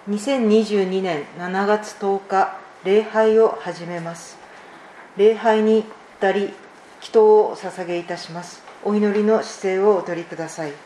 2022年7月10日、礼拝を始めます。礼拝に2人、祈祷をお捧げいたします。お祈りの姿勢をお取りください。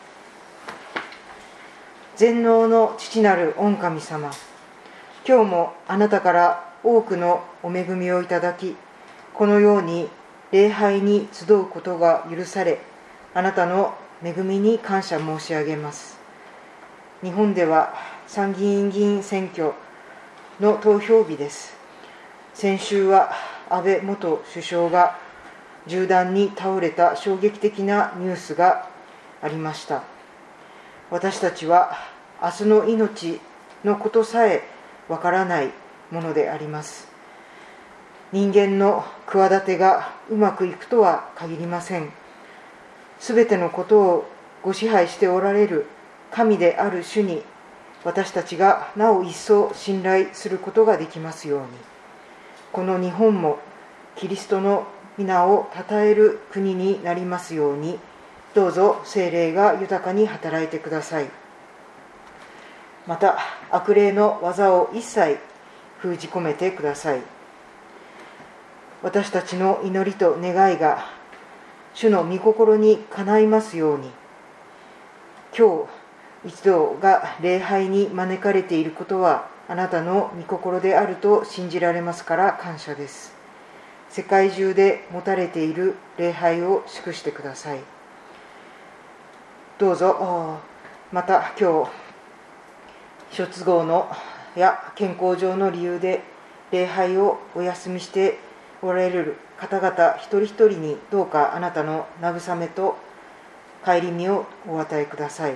全能の父なる御神様、今日もあなたから多くのお恵みをいただき、このように礼拝に集うことが許され、あなたの恵みに感謝申し上げます。日本では参議院議員選挙の投票日です。先週は安倍元首相が銃弾に倒れた衝撃的なニュースがありました。私たちは明日の命のことさえわからないものであります。人間の企てがうまくいくとは限りません。すべてのことをご支配しておられる神である主に、私たちがなお一層信頼することができますように。この日本もキリストの皆を称える国になりますように、どうぞ聖霊が豊かに働いてください。また悪霊の技を一切封じ込めてください。私たちの祈りと願いが主の御心にかないますように。今日一同が礼拝に招かれていることはあなたの御心であると信じられますから感謝です。世界中で持たれている礼拝を祝してください。どうぞまた今日諸都合のや健康上の理由で礼拝をお休みしておられる方々一人一人にどうかあなたの慰めと顧みをお与えください。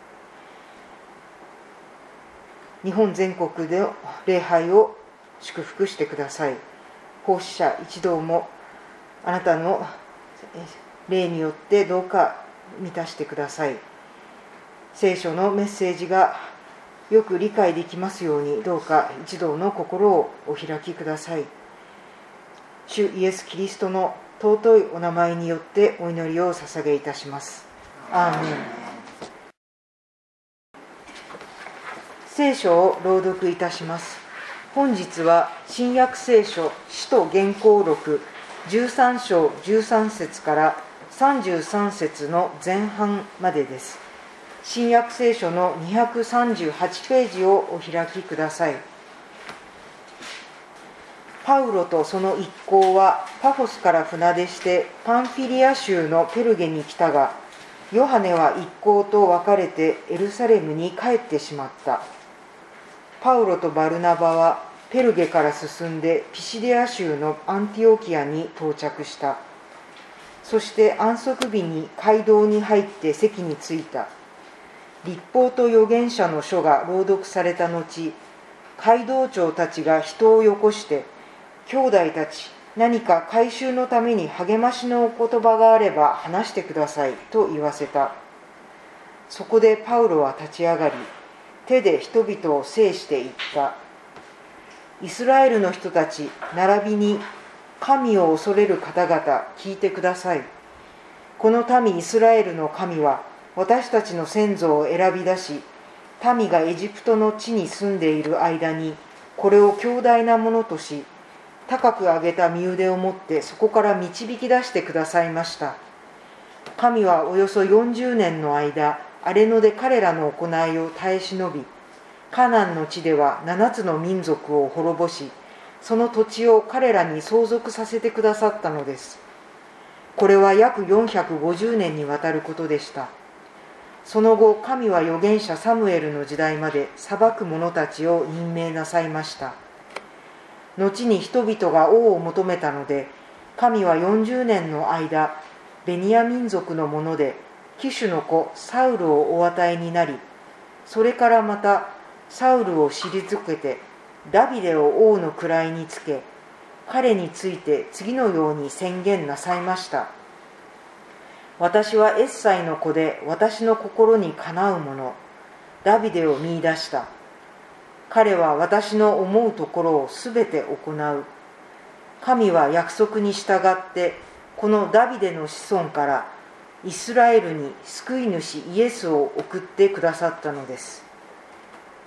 日本全国での礼拝を祝福してください。奉仕者一同もあなたの霊によってどうか満たしてください。聖書のメッセージがよく理解できますように、どうか一同の心をお開きください。主イエス・キリストの尊いお名前によってお祈りを捧げいたします。アーメン。聖書を朗読いたします。本日は新約聖書使徒原稿録13章13節から33節の前半までです。新約聖書の238ページをお開きください。パウロとその一行はパフォスから船出してパンフィリア州のペルゲに来たが、ヨハネは一行と別れてエルサレムに帰ってしまった。パウロとバルナバはペルゲから進んでピシデア州のアンティオキアに到着した。そして安息日に街道に入って席に着いた。律法と預言者の書が朗読された後、街道長たちが人をよこして、兄弟たち、何か改宗のために励ましのお言葉があれば話してくださいと言わせた。そこでパウロは立ち上がり、手で人々を制して言った。イスラエルの人たち、並びに神を恐れる方々、聞いてください。この民イスラエルの神は、私たちの先祖を選び出し、民がエジプトの地に住んでいる間に、これを強大なものとし、高く上げた身腕を持ってそこから導き出してくださいました。神はおよそ40年の間、荒れ野で彼らの行いを耐え忍び、カナンの地では7つの民族を滅ぼし、その土地を彼らに相続させてくださったのです。これは約450年にわたることでした。その後、神は預言者サムエルの時代まで裁く者たちを任命なさいました。後に人々が王を求めたので、神は40年の間、ベニヤ民族のもので、キシュの子サウルをお与えになり、それからまたサウルを退けて、ダビデを王の位につけ、彼について次のように宣言なさいました。私はエッサイの子で私の心にかなうもの、ダビデを見出した。彼は私の思うところをすべて行う。神は約束に従って、このダビデの子孫からイスラエルに救い主イエスを送ってくださったのです。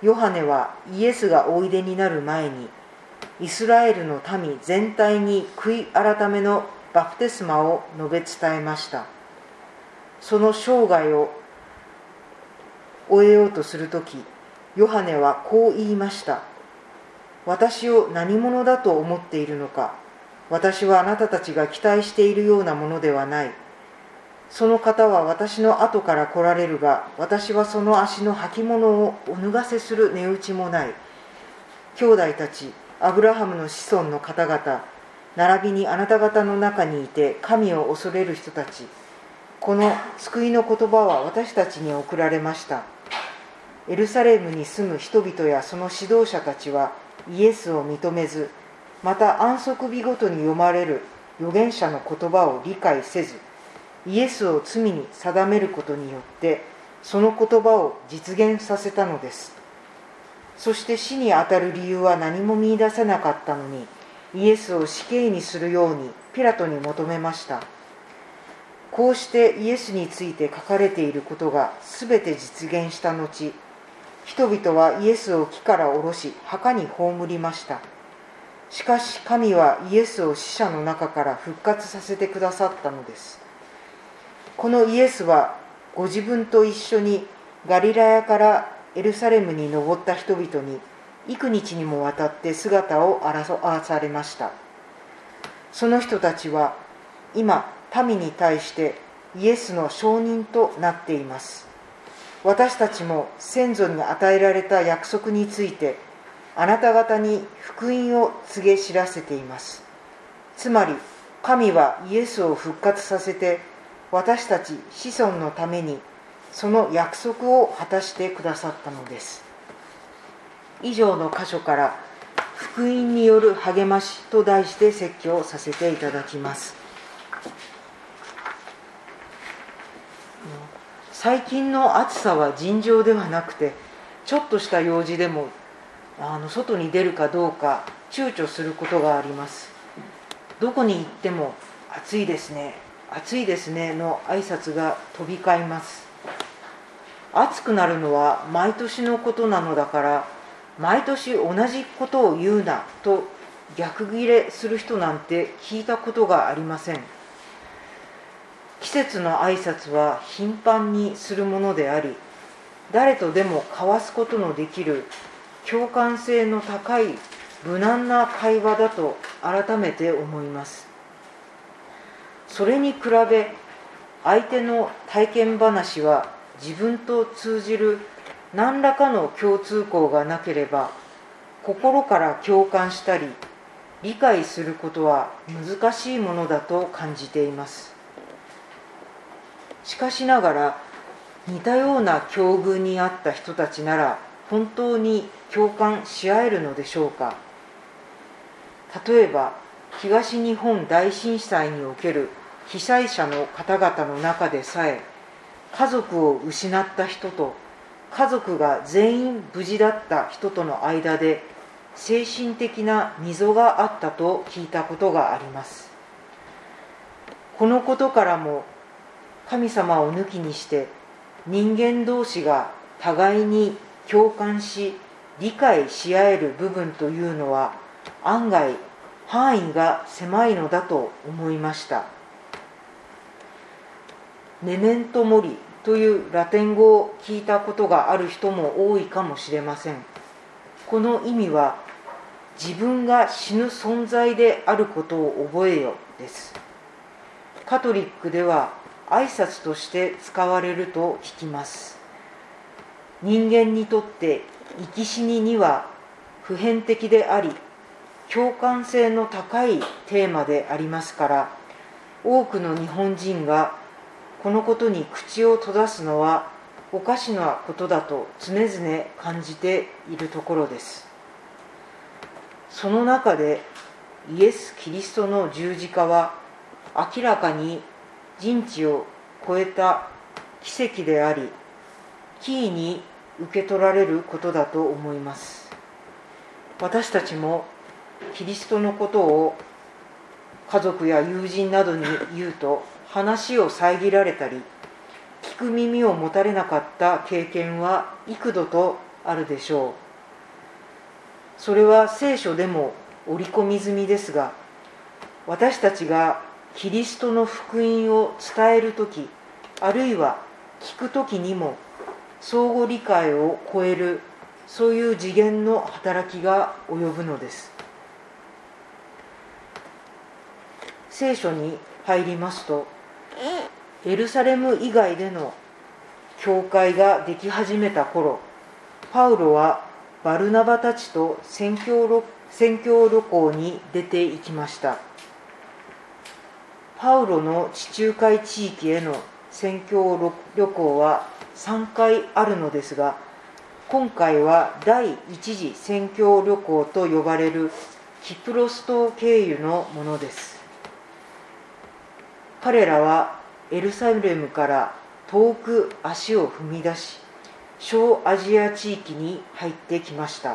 ヨハネはイエスがおいでになる前に、イスラエルの民全体に悔い改めのバプテスマを述べ伝えました。その生涯を終えようとするとき、ヨハネはこう言いました。私を何者だと思っているのか。私はあなたたちが期待しているようなものではない。その方は私の後から来られるが、私はその足の履物をお脱がせする値打ちもない。兄弟たち、アブラハムの子孫の方々、並びにあなた方の中にいて神を恐れる人たち、この救いの言葉は私たちに送られました。エルサレムに住む人々やその指導者たちはイエスを認めず、また安息日ごとに読まれる預言者の言葉を理解せず、イエスを罪に定めることによってその言葉を実現させたのです。そして死にあたる理由は何も見出せなかったのに、イエスを死刑にするようにピラトに求めました。こうしてイエスについて書かれていることがすべて実現した後、人々はイエスを木から下ろし墓に葬りました。しかし神はイエスを死者の中から復活させてくださったのです。このイエスはご自分と一緒にガリラヤからエルサレムに登った人々に幾日にもわたって姿を現されました。その人たちは今民に対してイエスの証人となっています。私たちも先祖に与えられた約束についてあなた方に福音を告げ知らせています。つまり神はイエスを復活させて私たち子孫のためにその約束を果たしてくださったのです。以上の箇所から福音による励ましと題して説教させていただきます。最近の暑さは尋常ではなくて、ちょっとした用事でも外に出るかどうか躊躇することがあります。どこに行っても暑いですね、暑いですねの挨拶が飛び交います。暑くなるのは毎年のことなのだから、毎年同じことを言うなと逆ギレする人なんて聞いたことがありません。季節の挨拶は頻繁にするものであり、誰とでも交わすことのできる共感性の高い無難な会話だと改めて思います。それに比べ相手の体験話は自分と通じる何らかの共通項がなければ心から共感したり理解することは難しいものだと感じています。しかしながら似たような境遇にあった人たちなら本当に共感し合えるのでしょうか。例えば東日本大震災における被災者の方々の中でさえ、家族を失った人と家族が全員無事だった人との間で精神的な溝があったと聞いたことがあります。このことからも神様を抜きにして人間同士が互いに共感し理解し合える部分というのは案外範囲が狭いのだと思いました。メメントモリというラテン語を聞いたことがある人も多いかもしれません。この意味は自分が死ぬ存在であることを覚えよです。カトリックでは挨拶として使われると聞きます。人間にとって生き死にには普遍的であり共感性の高いテーマでありますから、多くの日本人がこのことに口を閉ざすのはおかしなことだと常々感じているところです。その中でイエス・キリストの十字架は明らかに人知を超えた奇跡であり、奇異に受け取られることだと思います。私たちもキリストのことを家族や友人などに言うと話を遮られたり聞く耳を持たれなかった経験は幾度とあるでしょう。それは聖書でも織り込み済みですが、私たちがキリストの福音を伝えるとき、あるいは聞くときにも相互理解を超える、そういう次元の働きが及ぶのです。聖書に入りますと、エルサレム以外での教会ができ始めた頃、パウロはバルナバたちと宣教旅行に出て行きました。パウロの地中海地域への宣教旅行は3回あるのですが、今回は第一次宣教旅行と呼ばれるキプロス島経由のものです。彼らはエルサレムから遠く足を踏み出し、小アジア地域に入ってきました。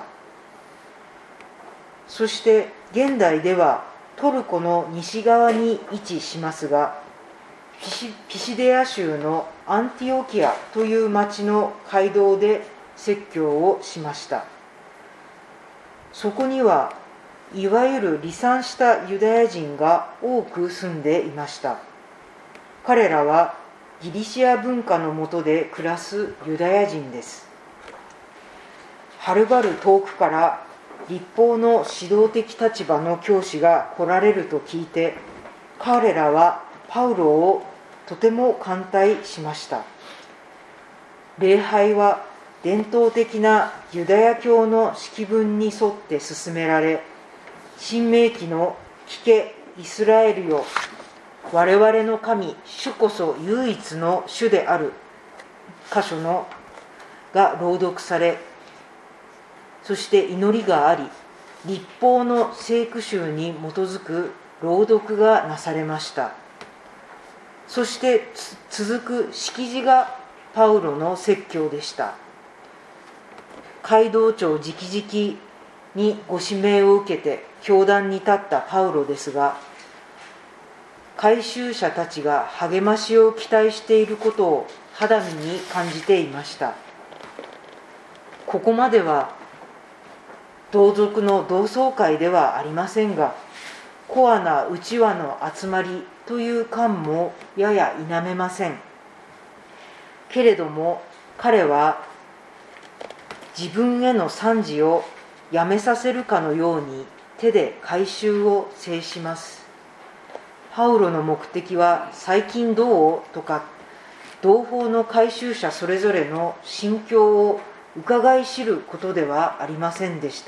そして現代ではトルコの西側に位置しますが、ピシデア州のアンティオキアという町の街道で説教をしました。そこにはいわゆる離散したユダヤ人が多く住んでいました。彼らはギリシア文化の下で暮らすユダヤ人です。はるばる遠くから律法の指導的立場の教師が来られると聞いて、彼らはパウロをとても歓待しました。礼拝は伝統的なユダヤ教の式文に沿って進められ、新明記の聞けイスラエルよ、我々の神主こそ唯一の主である箇所が朗読され、そして祈りがあり、律法の聖句集に基づく朗読がなされました。そして続く式辞がパウロの説教でした。街道長直々にご指名を受けて教壇に立ったパウロですが、改宗者たちが励ましを期待していることを肌身に感じていました。ここまでは同族の同窓会ではありませんが、コアな内輪の集まりという感もやや否めません。けれども彼は自分への賛辞をやめさせるかのように手で改宗を制します。パウロの目的は最近どうとか同胞の改宗者それぞれの心境を伺い知ることではありませんでした。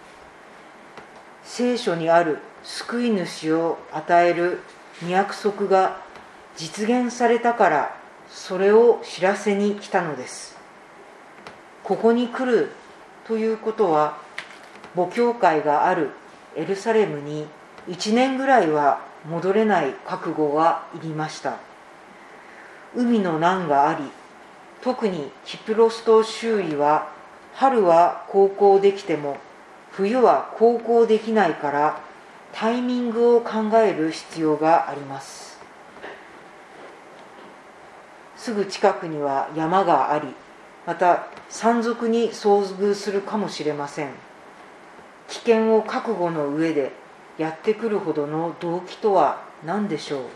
聖書にある救い主を与える御約束が実現されたから、それを知らせに来たのです。ここに来るということは、母教会があるエルサレムに1年ぐらいは戻れない覚悟がいりました。海の難があり、特にキプロス島周囲は春は航行できても冬は航行できないから、タイミングを考える必要があります。すぐ近くには山があり、また山賊に遭遇するかもしれません。危険を覚悟の上でやってくるほどの動機とは何でしょう。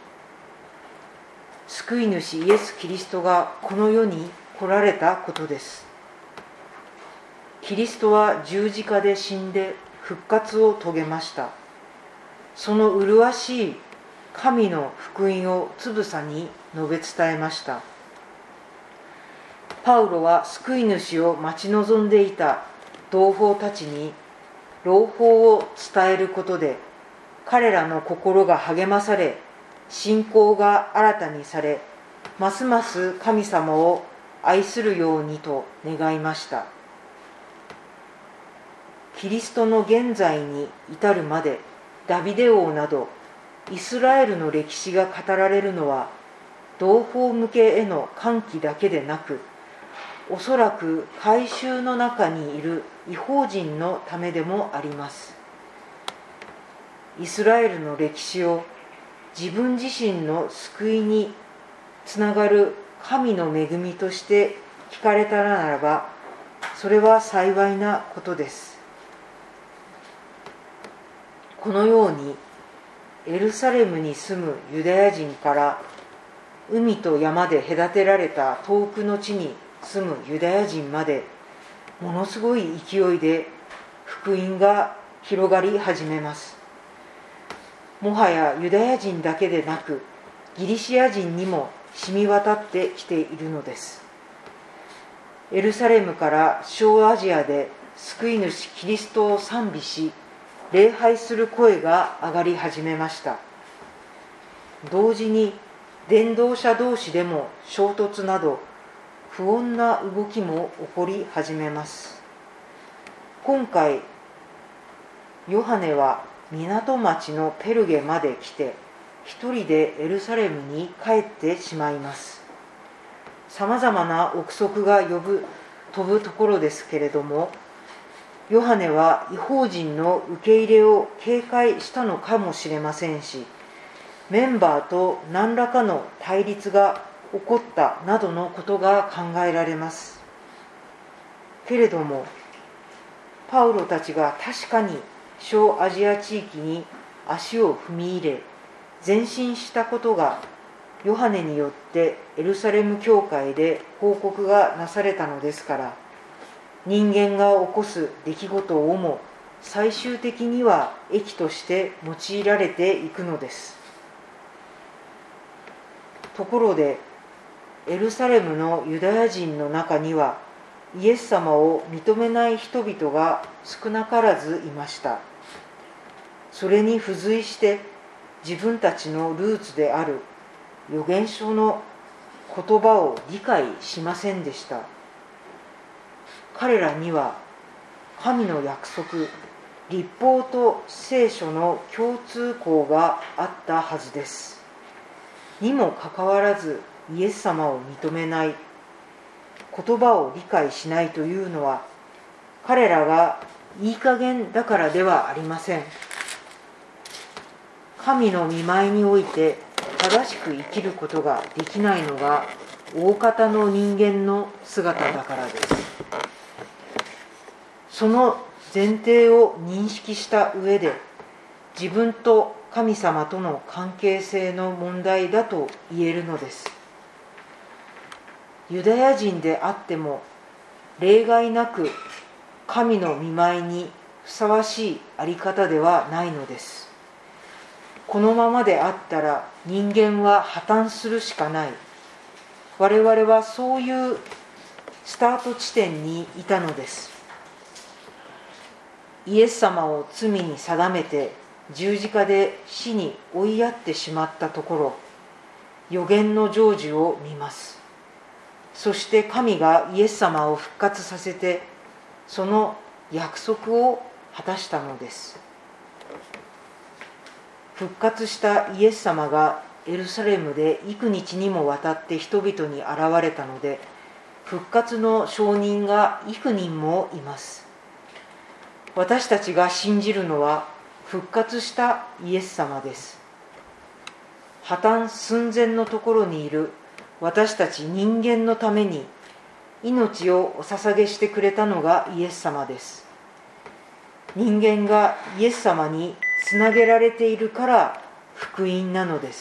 救い主イエス・キリストがこの世に来られたことです。キリストは十字架で死んで復活を遂げました。その麗しい神の福音をつぶさに述べ伝えました。パウロは救い主を待ち望んでいた同胞たちに朗報を伝えることで、彼らの心が励まされ、信仰が新たにされ、ますます神様を愛するようにと願いました。キリストの現在に至るまで、ダビデ王などイスラエルの歴史が語られるのは、同胞向けへの歓喜だけでなく、おそらく改宗の中にいる異邦人のためでもあります。イスラエルの歴史を自分自身の救いにつながる神の恵みとして聞かれたならば、 それは幸いなことです。このようにエルサレムに住むユダヤ人から海と山で隔てられた遠くの地に住むユダヤ人までものすごい勢いで福音が広がり始めます。もはやユダヤ人だけでなくギリシア人にも染み渡ってきているのです。エルサレムから小アジアで救い主キリストを賛美し礼拝する声が上がり始めました。同時に伝道者同士でも衝突など不穏な動きも起こり始めます。今回ヨハネは港町のペルゲまで来て一人でエルサレムに帰ってしまいます。さまざまな憶測が飛ぶところですけれども、ヨハネは異邦人の受け入れを警戒したのかもしれませんし、メンバーと何らかの対立が起こったなどのことが考えられます。けれども、パウロたちが確かに小アジア地域に足を踏み入れ、前進したことがヨハネによってエルサレム教会で報告がなされたのですから、人間が起こす出来事をも最終的には益として用いられていくのです。ところでエルサレムのユダヤ人の中にはイエス様を認めない人々が少なからずいました。それに付随して自分たちのルーツである預言書の言葉を理解しませんでした。彼らには神の約束、律法と聖書の共通項があったはずです。にもかかわらずイエス様を認めない、言葉を理解しないというのは、彼らがいい加減だからではありません。神の御前において正しく生きることができないのが大方の人間の姿だからです。その前提を認識した上で、自分と神様との関係性の問題だと言えるのです。ユダヤ人であっても例外なく神の御前にふさわしいあり方ではないのです。このままであったら人間は破綻するしかない。我々はそういうスタート地点にいたのです。イエス様を罪に定めて十字架で死に追いやってしまったところ、予言の成就を見ます。そして神がイエス様を復活させて、その約束を果たしたのです。復活したイエス様がエルサレムで幾日にもわたって人々に現れたので、復活の証人が幾人もいます。私たちが信じるのは復活したイエス様です。破綻寸前のところにいる私たち人間のために命をお捧げしてくれたのがイエス様です。人間がイエス様につなげられているから福音なのです。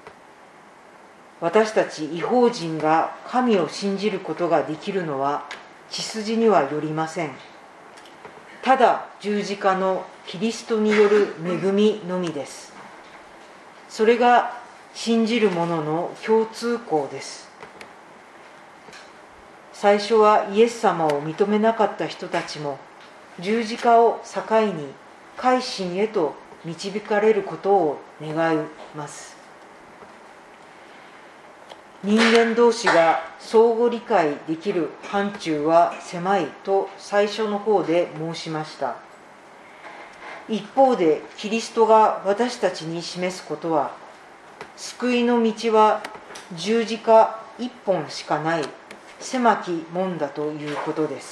私たち異邦人が神を信じることができるのは血筋にはよりません。ただ十字架のキリストによる恵みのみです。それが信じる者の共通項です。最初はイエス様を認めなかった人たちも十字架を境に改心へと導かれることを願います。人間同士が相互理解できる範疇は狭いと最初の方で申しました。一方でキリストが私たちに示すことは、救いの道は十字架一本しかない狭き門だということです。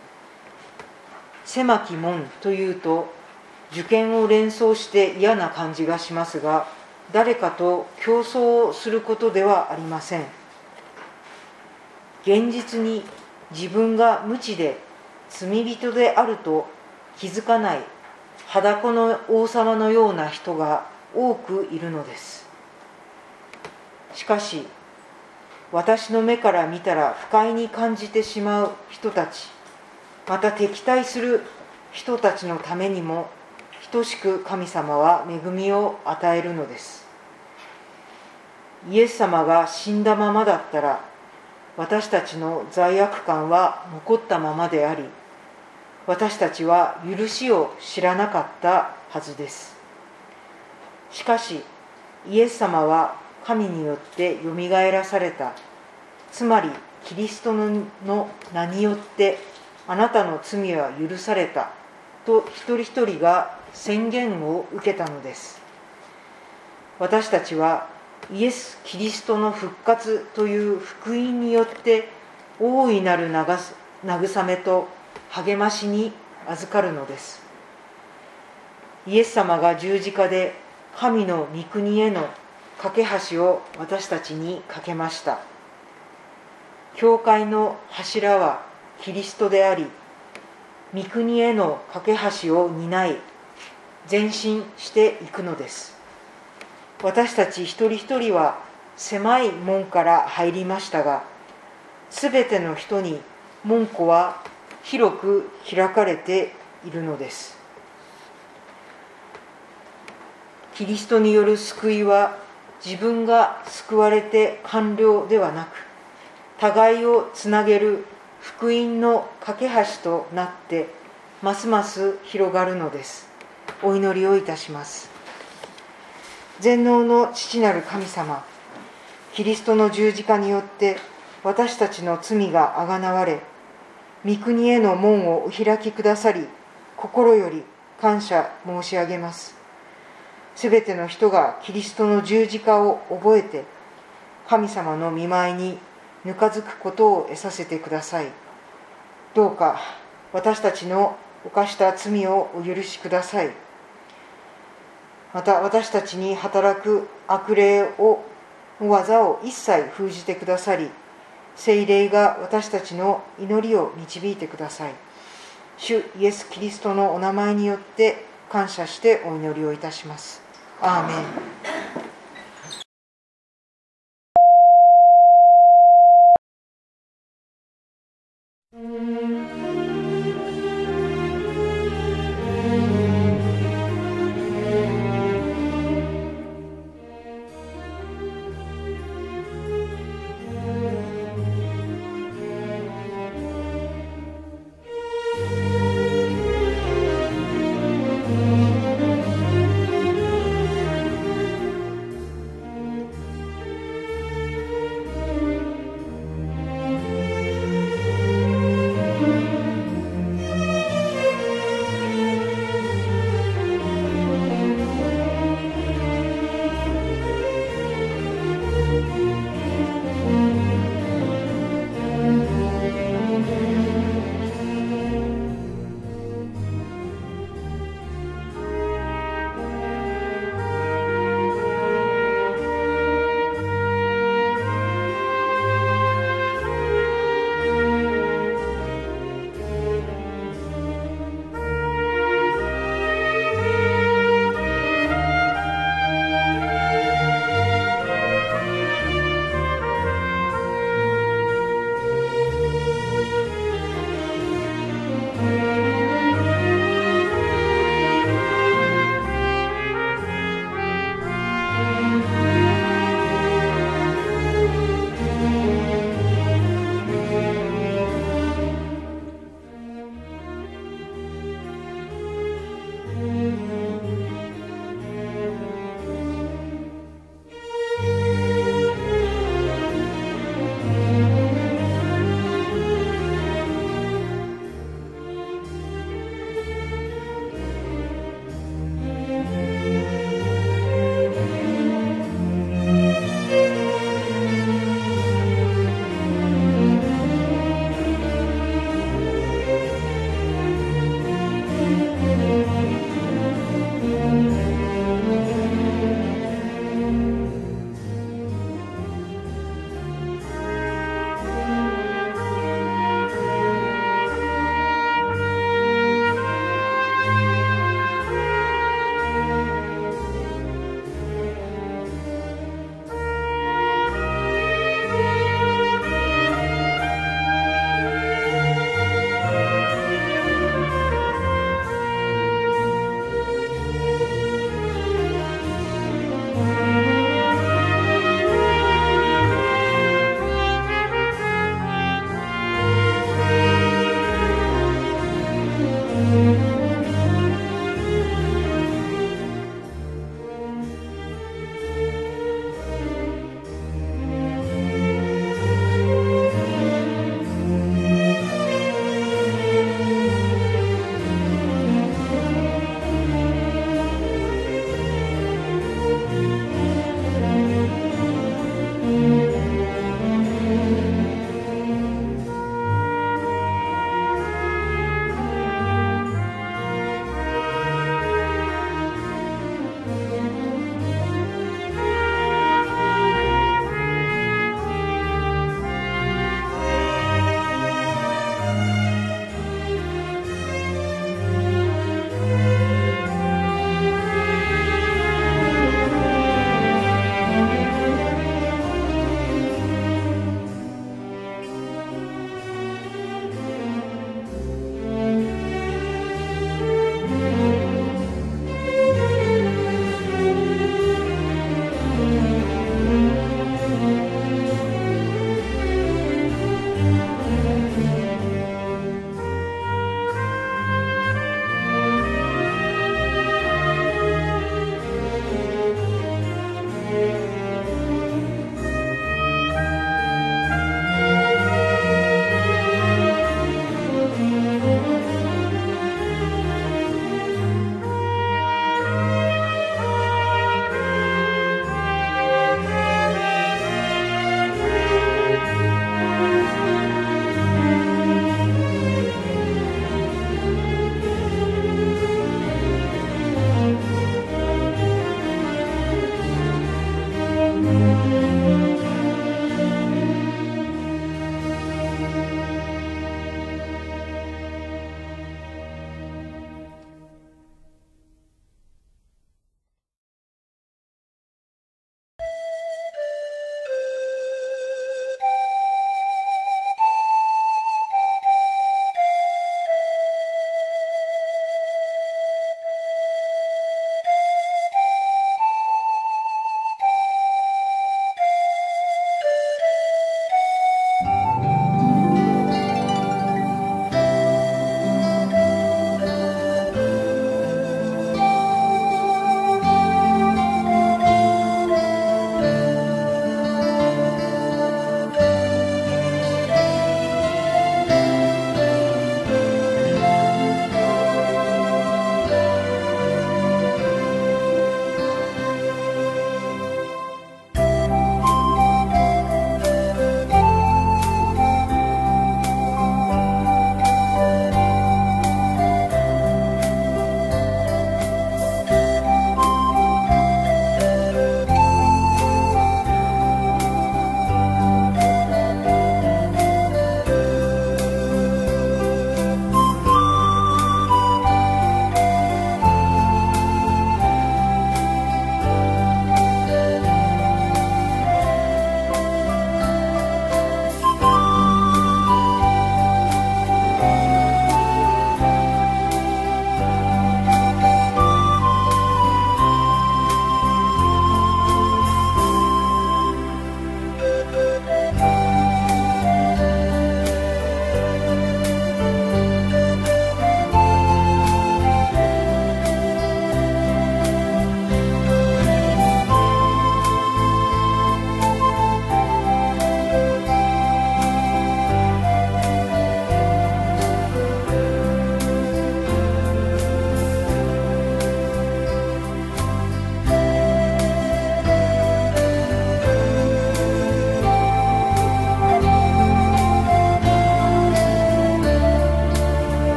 狭き門というと受験を連想して嫌な感じがしますが、誰かと競争をすることではありません。現実に自分が無知で罪人であると気づかない裸の王様のような人が多くいるのです。しかし、私の目から見たら不快に感じてしまう人たち、また敵対する人たちのためにも、等しく神様は恵みを与えるのです。イエス様が死んだままだったら、私たちの罪悪感は残ったままであり、私たちは許しを知らなかったはずです。しかし、イエス様は神によってよみがえらされた、つまりキリストの名によってあなたの罪は許されたと一人一人が宣言を受けたのです。私たちはイエス・キリストの復活という福音によって大いなる慰めと励ましに預かるのです。イエス様が十字架で神の御国への架け橋を私たちに架けました。教会の柱はキリストであり、御国への架け橋を担い、前進していくのです。私たち一人一人は狭い門から入りましたが、すべての人に門戸は広く開かれているのです。キリストによる救いは自分が救われて完了ではなく、互いをつなげる福音の架け橋となってますます広がるのです。お祈りをいたします。全能の父なる神様、キリストの十字架によって私たちの罪があがなわれ、御国への門をお開きくださり、心より感謝申し上げます。すべての人がキリストの十字架を覚えて、神様の御前にぬかづくことを得させてください。どうか私たちの犯した罪をお許しください。また私たちに働く悪霊の技を一切封じてくださり、聖霊が私たちの祈りを導いてください。主イエス・キリストのお名前によって感謝してお祈りをいたします。アーメン。